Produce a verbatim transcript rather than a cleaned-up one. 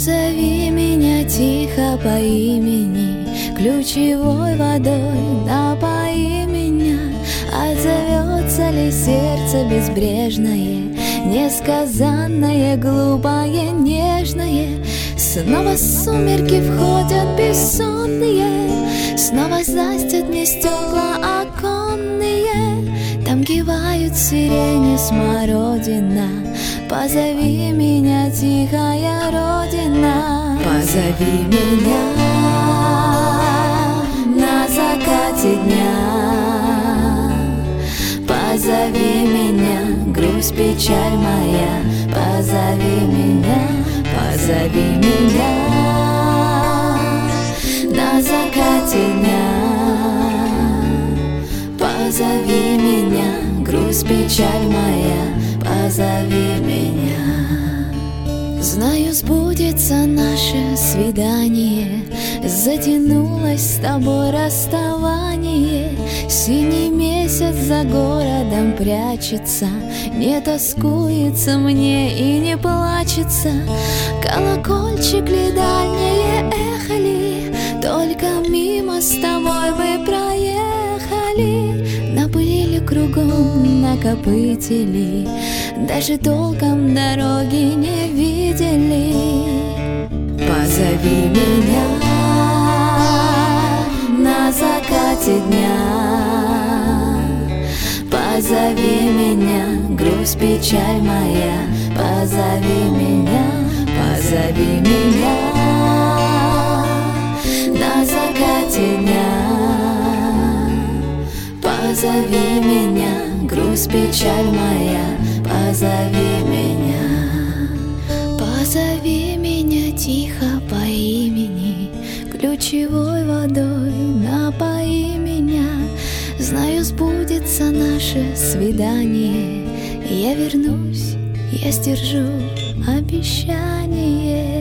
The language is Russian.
Позови меня тихо по имени, ключевой водой напои меня. Отзовется ли сердце безбрежное, несказанное, глупое, нежное? Снова сумерки входят бессонные, снова застят мне стекла оконные. Там кивают сирени смородина. Позови меня, тихая родина. Позови меня на закате дня. Позови меня, грусть, печаль моя. Позови меня, позови меня на закате дня. Позови меня, грусть, печаль моя. Позови меня. Знаю, сбудется наше свидание, затянулось с тобой расставание. Синий месяц за городом прячется, не тоскуется мне и не плачется. Колокольчик ли, дальнее эхо ли, только мимо с тобой вы проехали. Напылили кругом, накопытили, даже толком дороги не видели. Позови меня на закате дня. Позови меня, грусть, печаль моя. Позови меня, позови меня на закате дня. Позови меня, грусть, печаль моя. Позови меня. Позови меня тихо по имени, ключевой водой напои меня. Знаю, сбудется наше свидание, я вернусь, я сдержу обещание.